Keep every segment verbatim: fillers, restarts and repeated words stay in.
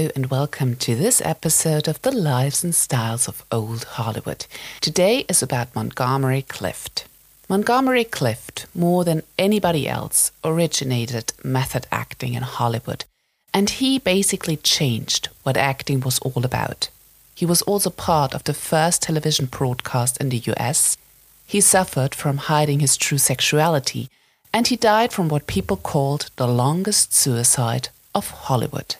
Hello and welcome to this episode of The Lives and Styles of Old Hollywood. Today is about Montgomery Clift. Montgomery Clift, more than anybody else, originated method acting in Hollywood, and he basically changed what acting was all about. He was also part of the first television broadcast in the U S. He suffered from hiding his true sexuality, and he died from what people called the longest suicide of Hollywood.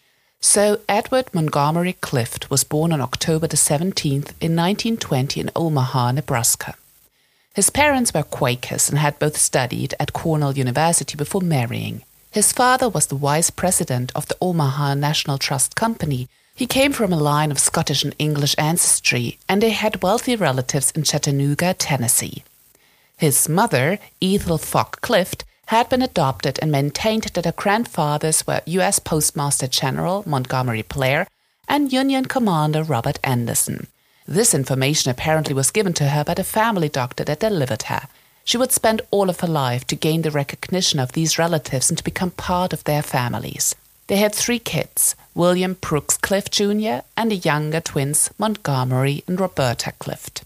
So Edward Montgomery Clift was born on October the seventeenth in nineteen twenty in Omaha, Nebraska. His parents were Quakers and had both studied at Cornell University before marrying. His father was the vice president of the Omaha National Trust Company. He came from a line of Scottish and English ancestry, and they had wealthy relatives in Chattanooga, Tennessee. His mother, Ethel Fogg Clift, had been adopted and maintained that her grandfathers were U S Postmaster General Montgomery Blair and Union Commander Robert Anderson. This information apparently was given to her by the family doctor that delivered her. She would spend all of her life to gain the recognition of these relatives and to become part of their families. They had three kids, William Brooks Clift Junior and the younger twins Montgomery and Roberta Clift.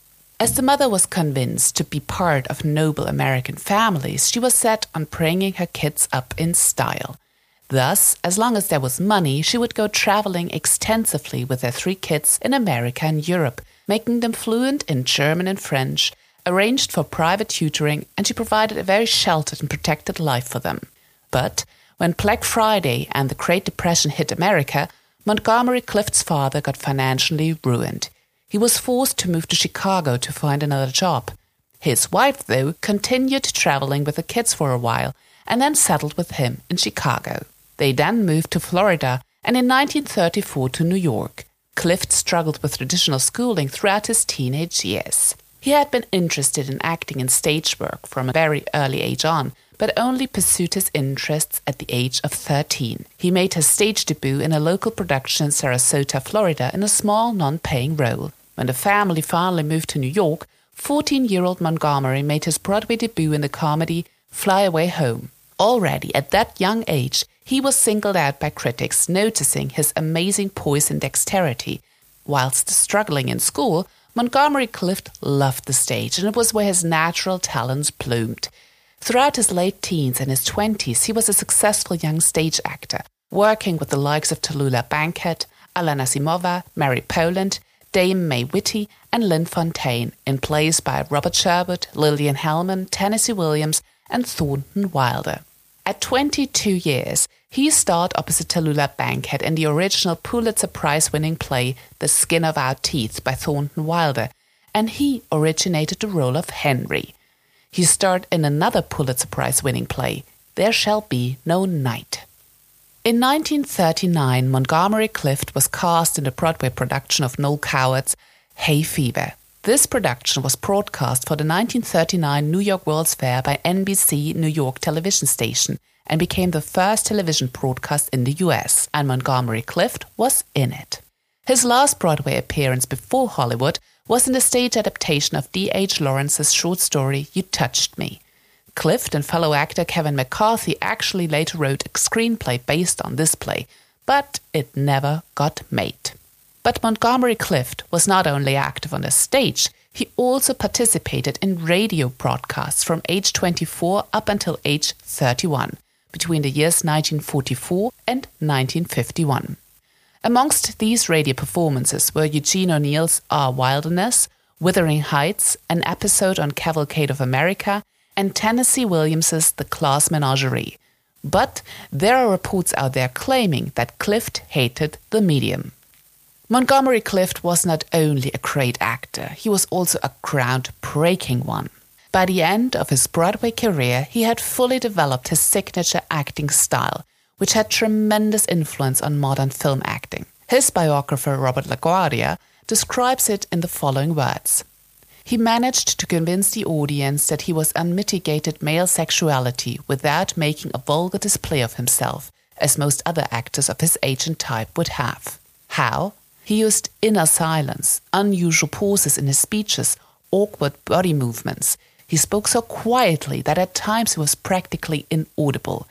As the mother was convinced to be part of noble American families, she was set on bringing her kids up in style. Thus, as long as there was money, she would go traveling extensively with her three kids in America and Europe, making them fluent in German and French, arranged for private tutoring, and she provided a very sheltered and protected life for them. But when Black Friday and the Great Depression hit America, Montgomery Clift's father got financially ruined. He was forced to move to Chicago to find another job. His wife, though, continued traveling with the kids for a while and then settled with him in Chicago. They then moved to Florida and in nineteen thirty-four to New York. Clift struggled with traditional schooling throughout his teenage years. He had been interested in acting and stage work from a very early age on, but only pursued his interests at the age of thirteen. He made his stage debut in a local production in Sarasota, Florida, in a small, non-paying role. When the family finally moved to New York, fourteen-year-old Montgomery made his Broadway debut in the comedy Fly Away Home. Already at that young age, he was singled out by critics, noticing his amazing poise and dexterity. Whilst struggling in school, Montgomery Clift loved the stage, and it was where his natural talents bloomed. Throughout his late teens and his twenties, he was a successful young stage actor, working with the likes of Tallulah Bankhead, Alana Simova, Mary Poland, Dame May Whitty, and Lynn Fontaine in plays by Robert Sherwood, Lillian Hellman, Tennessee Williams, and Thornton Wilder. At twenty-two years, he starred opposite Tallulah Bankhead in the original Pulitzer Prize-winning play The Skin of Our Teeth by Thornton Wilder, and he originated the role of Henry. He starred in another Pulitzer Prize-winning play, There Shall Be No Night. In nineteen thirty-nine, Montgomery Clift was cast in the Broadway production of Noel Coward's Hay Fever. This production was broadcast for the nineteen thirty-nine New York World's Fair by N B C New York television station and became the first television broadcast in the U S, and Montgomery Clift was in it. His last Broadway appearance before Hollywood was in the stage adaptation of D H Lawrence's short story You Touched Me. Clift and fellow actor Kevin McCarthy actually later wrote a screenplay based on this play, but it never got made. But Montgomery Clift was not only active on the stage, he also participated in radio broadcasts from age twenty-four up until age thirty-one, between the years nineteen forty-four and nineteen fifty-one. Amongst these radio performances were Eugene O'Neill's Our Wilderness, Wuthering Heights, an episode on Cavalcade of America, and Tennessee Williams's The Class Menagerie. But there are reports out there claiming that Clift hated the medium. Montgomery Clift was not only a great actor, he was also a groundbreaking one. By the end of his Broadway career, he had fully developed his signature acting style, which had tremendous influence on modern film acting. His biographer, Robert LaGuardia, describes it in the following words. He managed to convince the audience that he was unmitigated male sexuality without making a vulgar display of himself, as most other actors of his age and type would have. How? He used inner silence, unusual pauses in his speeches, awkward body movements. He spoke so quietly that at times he was practically inaudible.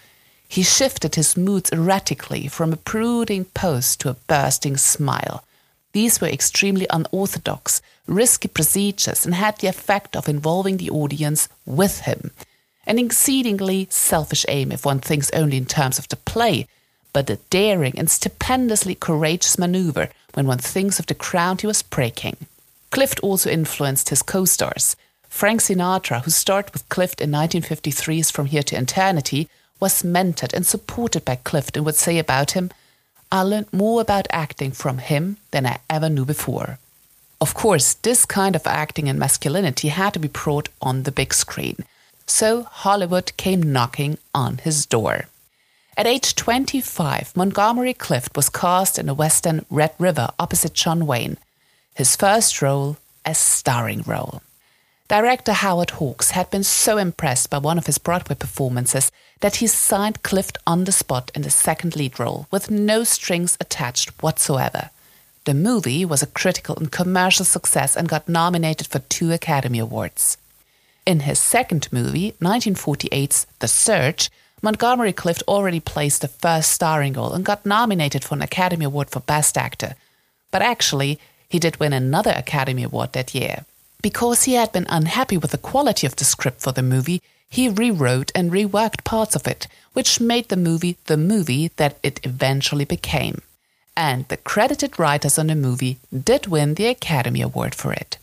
He shifted his moods erratically from a brooding pose to a bursting smile. These were extremely unorthodox, risky procedures and had the effect of involving the audience with him. An exceedingly selfish aim if one thinks only in terms of the play, but a daring and stupendously courageous maneuver when one thinks of the ground he was breaking. Clift also influenced his co-stars. Frank Sinatra, who starred with Clift in nineteen fifty-three's From Here to Eternity, was mentored and supported by Clift and would say about him, "I learned more about acting from him than I ever knew before." Of course, this kind of acting and masculinity had to be brought on the big screen. So Hollywood came knocking on his door. At age twenty-five, Montgomery Clift was cast in the western Red River opposite John Wayne. His first role, a starring role. Director Howard Hawks had been so impressed by one of his Broadway performances that he signed Clift on the spot in the second lead role with no strings attached whatsoever. The movie was a critical and commercial success and got nominated for two Academy Awards. In his second movie, nineteen forty-eight's The Search, Montgomery Clift already placed the first starring role and got nominated for an Academy Award for Best Actor. But actually, he did win another Academy Award that year. Because he had been unhappy with the quality of the script for the movie, he rewrote and reworked parts of it, which made the movie the movie that it eventually became. And the credited writers on the movie did win the Academy Award for it.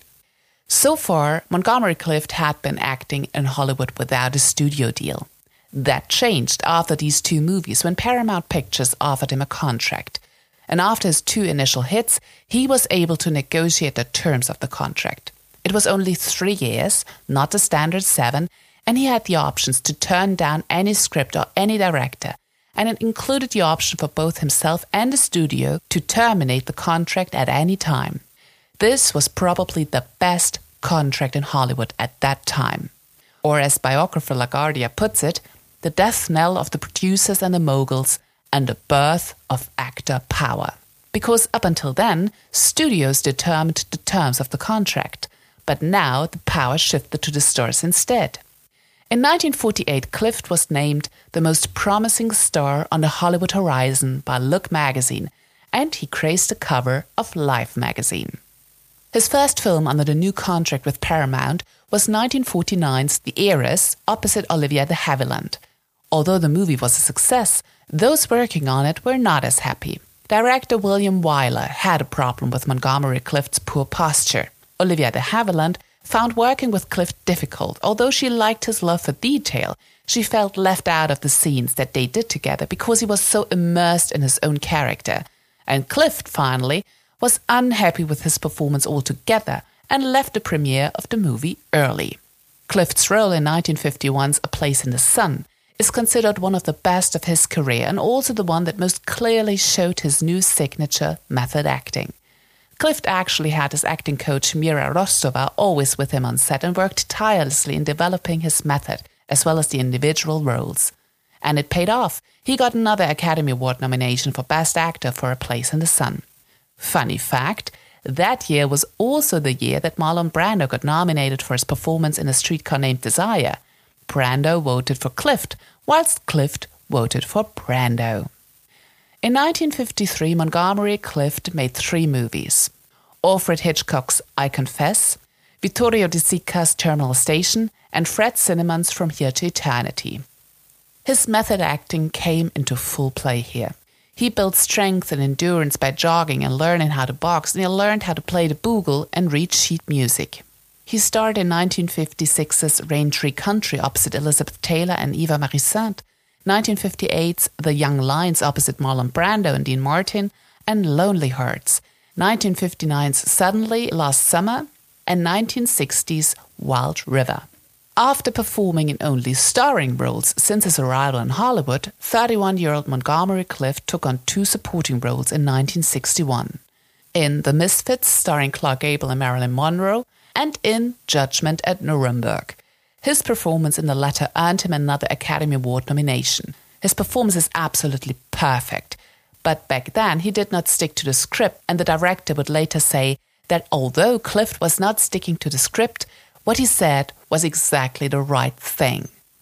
So far, Montgomery Clift had been acting in Hollywood without a studio deal. That changed after these two movies when Paramount Pictures offered him a contract. And after his two initial hits, he was able to negotiate the terms of the contract. It was only three years, not the standard seven, and he had the options to turn down any script or any director, and it included the option for both himself and the studio to terminate the contract at any time. This was probably the best contract in Hollywood at that time. Or as biographer LaGuardia puts it, the death knell of the producers and the moguls and the birth of actor power. Because up until then, studios determined the terms of the contract. But now the power shifted to the stars instead. In nineteen forty-eight, Clift was named the most promising star on the Hollywood horizon by Look magazine, and he graced the cover of Life magazine. His first film under the new contract with Paramount was nineteen forty-nine's The Heiress, opposite Olivia de Havilland. Although the movie was a success, those working on it were not as happy. Director William Wyler had a problem with Montgomery Clift's poor posture. Olivia de Havilland found working with Clift difficult. Although she liked his love for detail, she felt left out of the scenes that they did together because he was so immersed in his own character. And Clift, finally, was unhappy with his performance altogether and left the premiere of the movie early. Clift's role in nineteen fifty-one's A Place in the Sun is considered one of the best of his career and also the one that most clearly showed his new signature method acting. Clift actually had his acting coach Mira Rostova always with him on set and worked tirelessly in developing his method as well as the individual roles. And it paid off. He got another Academy Award nomination for Best Actor for A Place in the Sun. Funny fact, that year was also the year that Marlon Brando got nominated for his performance in A Streetcar Named Desire. Brando voted for Clift, whilst Clift voted for Brando. In nineteen fifty-three, Montgomery Clift made three movies: Alfred Hitchcock's I Confess, Vittorio De Sica's Terminal Station, and Fred Zinnemann's From Here to Eternity. His method acting came into full play here. He built strength and endurance by jogging and learning how to box, and he learned how to play the bugle and read sheet music. He starred in nineteen fifty-six's Rain Tree Country opposite Elizabeth Taylor and Eva Marie Saint, nineteen fifty-eight's The Young Lions opposite Marlon Brando and Dean Martin, and Lonely Hearts, nineteen fifty-nine's Suddenly Last Summer, and nineteen sixty's Wild River. After performing in only starring roles since his arrival in Hollywood, thirty-one-year-old Montgomery Clift took on two supporting roles in nineteen sixty-one. In The Misfits, starring Clark Gable and Marilyn Monroe, and in Judgment at Nuremberg. His performance in the latter earned him another Academy Award nomination. His performance is absolutely perfect. But back then, he did not stick to the script, and the director would later say that although Clift was not sticking to the script, what he said was exactly the right thing.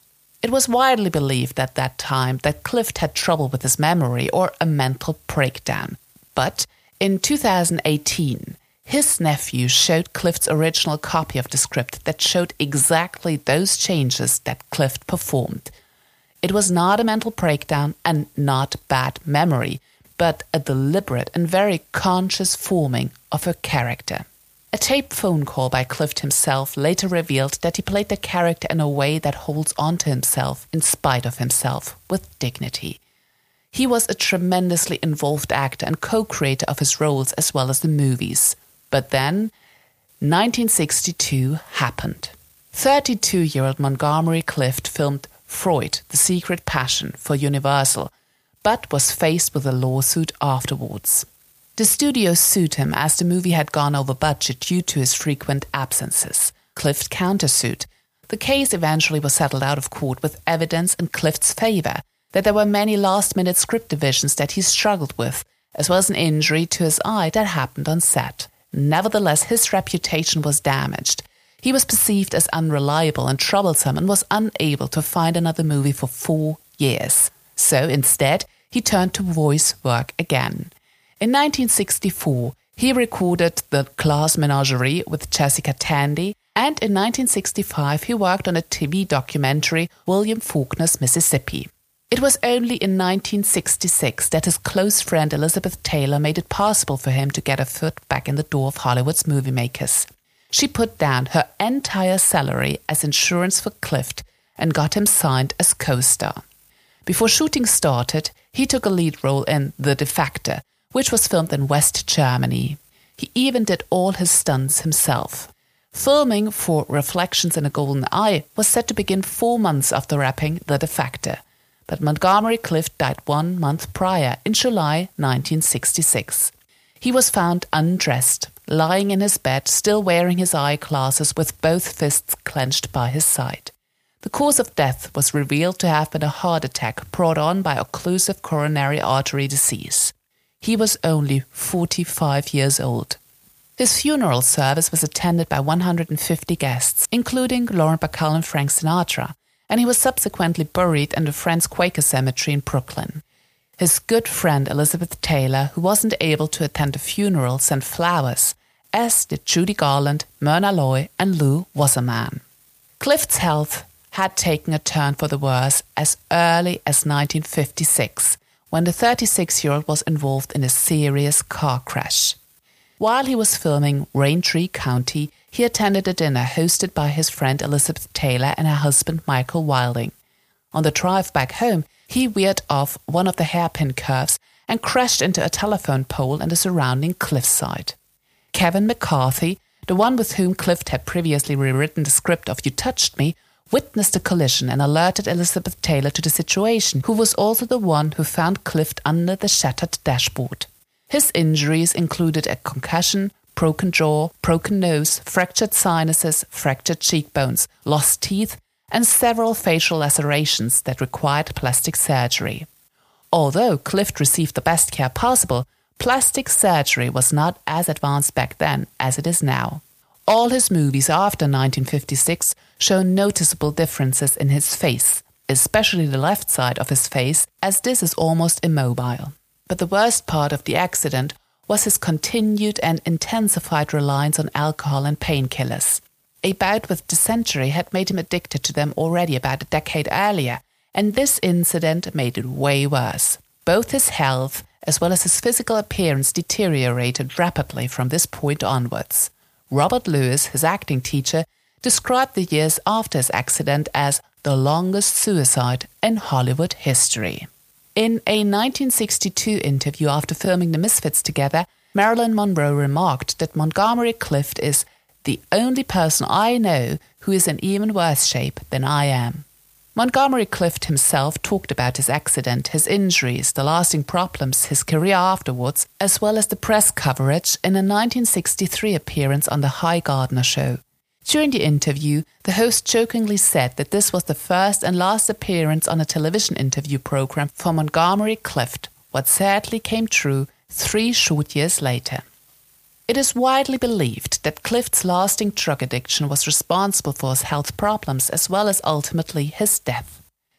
It was widely believed at that time that Clift had trouble with his memory or a mental breakdown. But in two thousand eighteen, his nephew showed Clift's original copy of the script that showed exactly those changes that Clift performed. It was not a mental breakdown and not bad memory, but a deliberate and very conscious forming of her character. A taped phone call by Clift himself later revealed that he played the character in a way that holds on to himself in spite of himself with dignity. He was a tremendously involved actor and co-creator of his roles as well as the movies. But then, nineteen sixty-two happened. thirty-two-year-old Montgomery Clift filmed Freud, The Secret Passion for Universal, but was faced with a lawsuit afterwards. The studio sued him as the movie had gone over budget due to his frequent absences. Clift countersued. The case eventually was settled out of court with evidence in Clift's favour that there were many last-minute script revisions that he struggled with, as well as an injury to his eye that happened on set. Nevertheless, his reputation was damaged. He was perceived as unreliable and troublesome and was unable to find another movie for four years. So instead, he turned to voice work again. In nineteen sixty-four, he recorded The Glass Menagerie with Jessica Tandy, and in nineteen sixty-five he worked on a T V documentary, William Faulkner's Mississippi. It was only in nineteen sixty-six that his close friend Elizabeth Taylor made it possible for him to get a foot back in the door of Hollywood's movie makers. She put down her entire salary as insurance for Clift and got him signed as co-star. Before shooting started, he took a lead role in The Defector, which was filmed in West Germany. He even did all his stunts himself. Filming for Reflections in a Golden Eye was set to begin four months after wrapping The Defector, but Montgomery Clift died one month prior, in July nineteen sixty-six. He was found undressed, lying in his bed, still wearing his eyeglasses with both fists clenched by his side. The cause of death was revealed to have been a heart attack brought on by occlusive coronary artery disease. He was only forty-five years old. His funeral service was attended by one hundred fifty guests, including Lauren Bacall and Frank Sinatra, and he was subsequently buried in the Friends Quaker Cemetery in Brooklyn. His good friend Elizabeth Taylor, who wasn't able to attend the funeral, sent flowers, as did Judy Garland, Myrna Loy, and Lou Wasserman. Clift's health had taken a turn for the worse as early as nineteen fifty-six, when the thirty-six-year-old was involved in a serious car crash. While he was filming Raintree County, he attended a dinner hosted by his friend Elizabeth Taylor and her husband Michael Wilding. On the drive back home, he veered off one of the hairpin curves and crashed into a telephone pole and the surrounding cliffside. Kevin McCarthy, the one with whom Clift had previously rewritten the script of You Touched Me, witnessed the collision and alerted Elizabeth Taylor to the situation, who was also the one who found Clift under the shattered dashboard. His injuries included a concussion, broken jaw, broken nose, fractured sinuses, fractured cheekbones, lost teeth, and several facial lacerations that required plastic surgery. Although Clift received the best care possible, plastic surgery was not as advanced back then as it is now. All his movies after nineteen fifty-six show noticeable differences in his face, especially the left side of his face, as this is almost immobile. But the worst part of the accident was his continued and intensified reliance on alcohol and painkillers. A bout with dysentery had made him addicted to them already about a decade earlier, and this incident made it way worse. Both his health as well as his physical appearance deteriorated rapidly from this point onwards. Robert Lewis, his acting teacher, described the years after his accident as the longest suicide in Hollywood history. In a nineteen sixty-two interview after filming The Misfits together, Marilyn Monroe remarked that Montgomery Clift is the only person I know who is in even worse shape than I am. Montgomery Clift himself talked about his accident, his injuries, the lasting problems, his career afterwards, as well as the press coverage in a nineteen sixty-three appearance on The High Gardner Show. During the interview, the host jokingly said that this was the first and last appearance on a television interview program for Montgomery Clift, what sadly came true three short years later. It is widely believed that Clift's lasting drug addiction was responsible for his health problems as well as ultimately his death.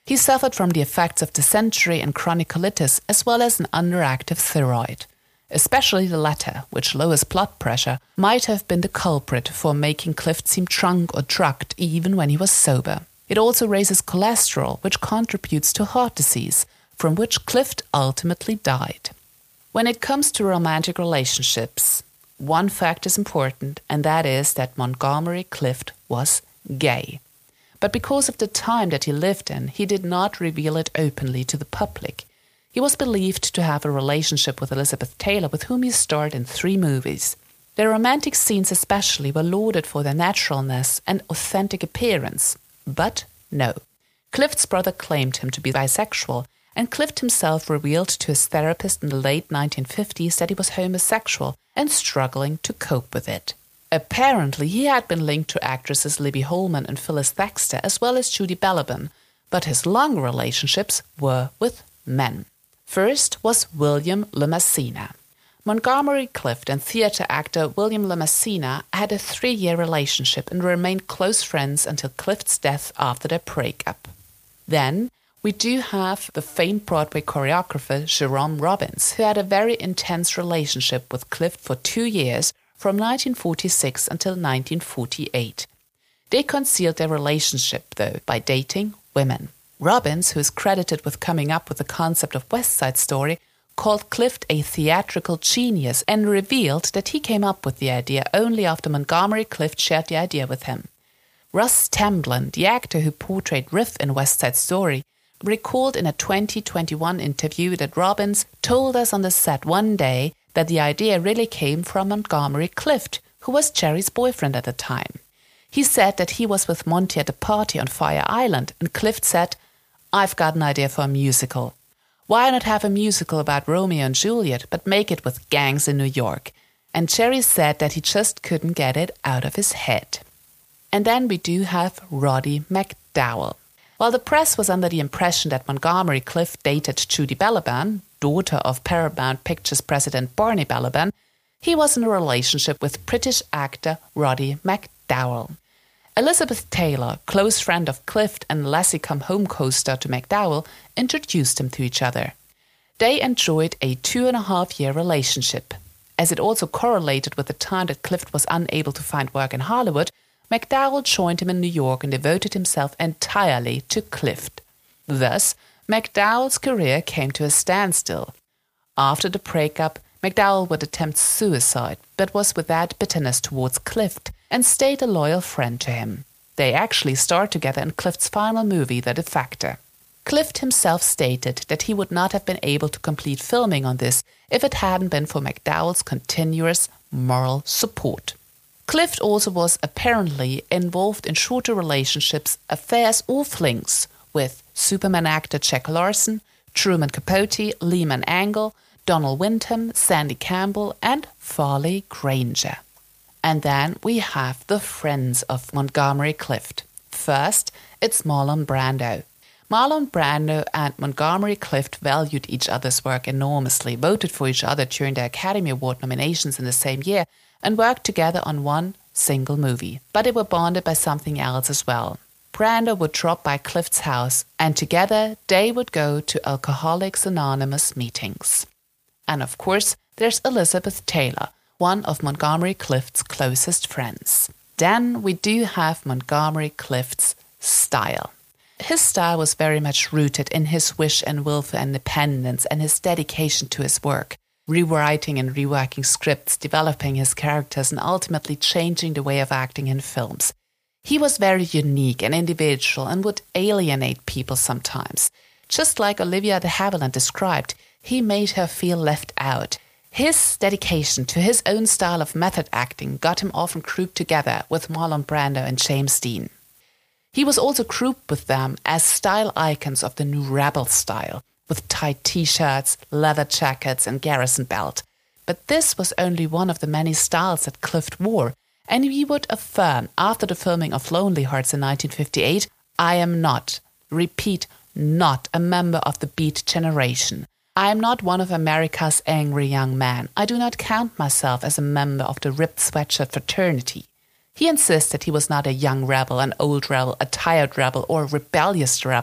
He suffered from the effects of dysentery and chronic colitis, as well as an underactive thyroid. Especially the latter, which lowers blood pressure, might have been the culprit for making Clift seem drunk or drugged even when he was sober. It also raises cholesterol, which contributes to heart disease, from which Clift ultimately died. When it comes to romantic relationships, one fact is important, and that is that Montgomery Clift was gay. But because of the time that he lived in, he did not reveal it openly to the public. He was believed to have a relationship with Elizabeth Taylor, with whom he starred in three movies. Their romantic scenes especially were lauded for their naturalness and authentic appearance. But no. Clift's brother claimed him to be bisexual, and Clift himself revealed to his therapist in the late nineteen fifties that he was homosexual and struggling to cope with it. Apparently, he had been linked to actresses Libby Holman and Phyllis Thaxter, as well as Judy Bellabon, but his long relationships were with men. First was William Lamasina. Montgomery Clift and theatre actor William Lamasina had a three-year relationship and remained close friends until Clift's death after their breakup. Then we do have the famed Broadway choreographer Jerome Robbins, who had a very intense relationship with Clift for two years, from nineteen forty-six until nineteen forty-eight. They concealed their relationship, though, by dating women. Robbins, who is credited with coming up with the concept of West Side Story, called Clift a theatrical genius and revealed that he came up with the idea only after Montgomery Clift shared the idea with him. Russ Tamblyn, the actor who portrayed Riff in West Side Story, recalled in a twenty twenty-one interview that Robbins told us on the set one day that the idea really came from Montgomery Clift, who was Jerry's boyfriend at the time. He said that he was with Monty at a party on Fire Island, and Clift said, "I've got an idea for a musical. Why not have a musical about Romeo and Juliet, but make it with gangs in New York?" And Jerry said that he just couldn't get it out of his head. And then we do have Roddy McDowall. While the press was under the impression that Montgomery Clift dated Judy Bellabon, daughter of Paramount Pictures president Barney Bellabon, he was in a relationship with British actor Roddy McDowall. Elizabeth Taylor, close friend of Clift and Lassie Come Home co-star to McDowall, introduced them to each other. They enjoyed a two and a half year relationship. As it also correlated with the time that Clift was unable to find work in Hollywood, McDowall joined him in New York and devoted himself entirely to Clift. Thus, McDowall's career came to a standstill. After the breakup, McDowall would attempt suicide, but was without bitterness towards Clift and stayed a loyal friend to him. They actually starred together in Clift's final movie, The Defector. Clift himself stated that he would not have been able to complete filming on this if it hadn't been for McDowall's continuous moral support. Clift also was apparently involved in shorter relationships, affairs or flings with Superman actor Jack Larson, Truman Capote, Lehman Angle, Donald Wyndham, Sandy Campbell and Farley Granger. And then we have the friends of Montgomery Clift. First, it's Marlon Brando. Marlon Brando and Montgomery Clift valued each other's work enormously, voted for each other during their Academy Award nominations in the same year, and worked together on one single movie. But they were bonded by something else as well. Brando would drop by Clift's house, and together they would go to Alcoholics Anonymous meetings. And of course, there's Elizabeth Taylor, one of Montgomery Clift's closest friends. Then we do have Montgomery Clift's style. His style was very much rooted in his wish and will for independence and his dedication to his work, rewriting and reworking scripts, developing his characters, and ultimately changing the way of acting in films. He was very unique and individual and would alienate people sometimes. Just like Olivia de Havilland described, he made her feel left out. His dedication to his own style of method acting got him often grouped together with Marlon Brando and James Dean. He was also grouped with them as style icons of the new rebel style, with tight t-shirts, leather jackets and garrison belt. But this was only one of the many styles that Clift wore, and he would affirm after the filming of Lonely Hearts in nineteen fifty-eight, "I am not, repeat, not a member of the Beat generation. I am not one of America's angry young men. I do not count myself as a member of the ripped sweatshirt fraternity." He insisted he was not a young rebel, an old rebel, a tired rebel, or a rebellious rebel.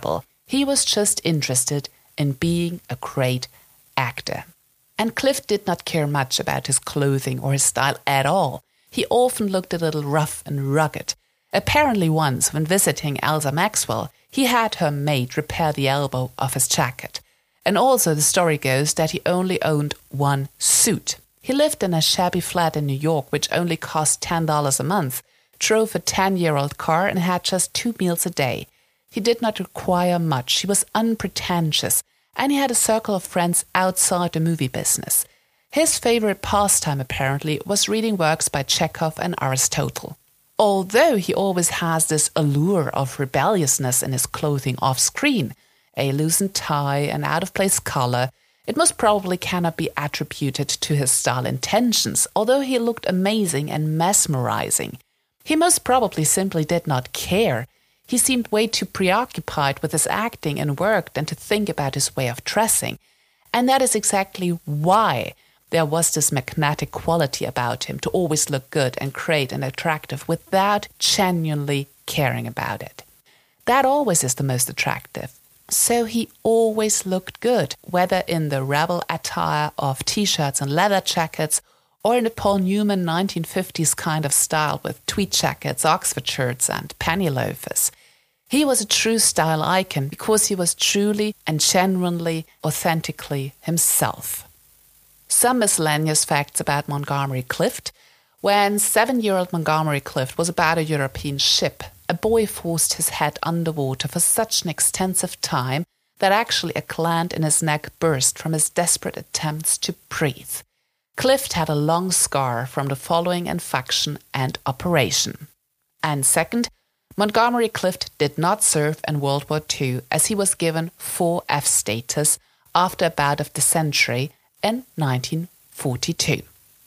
He was just interested in being a great actor. And Clift did not care much about his clothing or his style at all. He often looked a little rough and rugged. Apparently once, when visiting Elsa Maxwell, he had her maid repair the elbow of his jacket. And also the story goes that he only owned one suit. He lived in a shabby flat in New York, which only cost ten dollars a month, drove a ten-year-old car and had just two meals a day. He did not require much, he was unpretentious, and he had a circle of friends outside the movie business. His favorite pastime, apparently, was reading works by Chekhov and Aristotle. Although he always has this allure of rebelliousness in his clothing off-screen, a loosened tie, an out-of-place collar, it most probably cannot be attributed to his style intentions, although he looked amazing and mesmerizing. He most probably simply did not care. He seemed way too preoccupied with his acting and work than to think about his way of dressing. And that is exactly why there was this magnetic quality about him, to always look good and great and attractive without genuinely caring about it. That always is the most attractive. So he always looked good, whether in the rebel attire of t-shirts and leather jackets, or in the Paul Newman nineteen fifties kind of style with tweed jackets, Oxford shirts and penny loafers. He was a true style icon because he was truly and genuinely, authentically himself. Some miscellaneous facts about Montgomery Clift. When seven-year-old Montgomery Clift was about a European ship, a boy forced his head underwater for such an extensive time that actually a gland in his neck burst from his desperate attempts to breathe. Clift had a long scar from the following infection and operation. And second, Montgomery Clift did not serve in World War Two, as he was given four F status after a bout of dysentery in nineteen forty-two.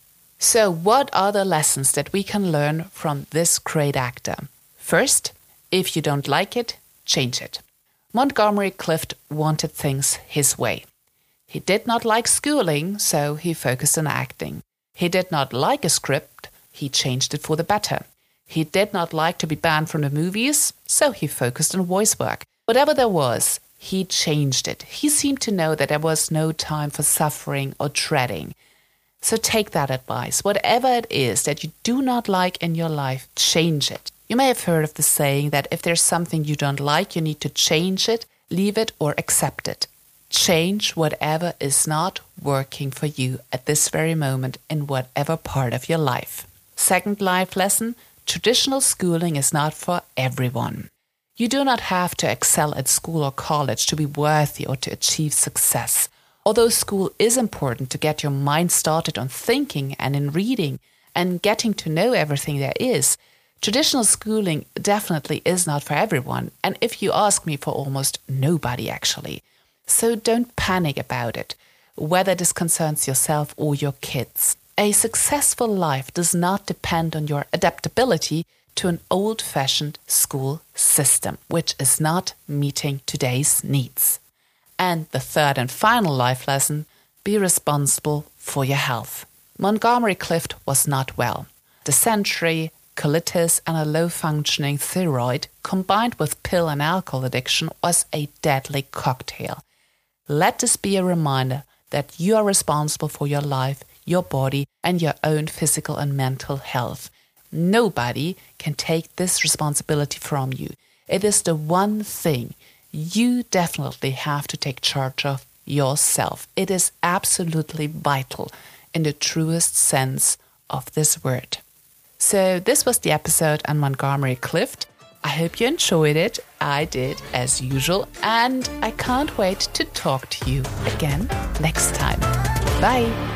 So what are the lessons that we can learn from this great actor? First, if you don't like it, change it. Montgomery Clift wanted things his way. He did not like schooling, so he focused on acting. He did not like a script, he changed it for the better. He did not like to be banned from the movies, so he focused on voice work. Whatever there was, he changed it. He seemed to know that there was no time for suffering or dreading. So take that advice. Whatever it is that you do not like in your life, change it. You may have heard of the saying that if there's something you don't like, you need to change it, leave it, or accept it. Change whatever is not working for you at this very moment in whatever part of your life. Second life lesson, traditional schooling is not for everyone. You do not have to excel at school or college to be worthy or to achieve success. Although school is important to get your mind started on thinking and in reading and getting to know everything there is, traditional schooling definitely is not for everyone, and if you ask me, for almost nobody actually. So don't panic about it, whether this concerns yourself or your kids. A successful life does not depend on your adaptability to an old-fashioned school system, which is not meeting today's needs. And the third and final life lesson, be responsible for your health. Montgomery Clift was not well. Dysentery, colitis and a low-functioning thyroid combined with pill and alcohol addiction was a deadly cocktail. Let this be a reminder that you are responsible for your life, your body and your own physical and mental health. Nobody can take this responsibility from you. It is the one thing you definitely have to take charge of yourself. It is absolutely vital in the truest sense of this word. So this was the episode on Montgomery Clift. I hope you enjoyed it. I did, as usual, and I can't wait to talk to you again next time. Bye!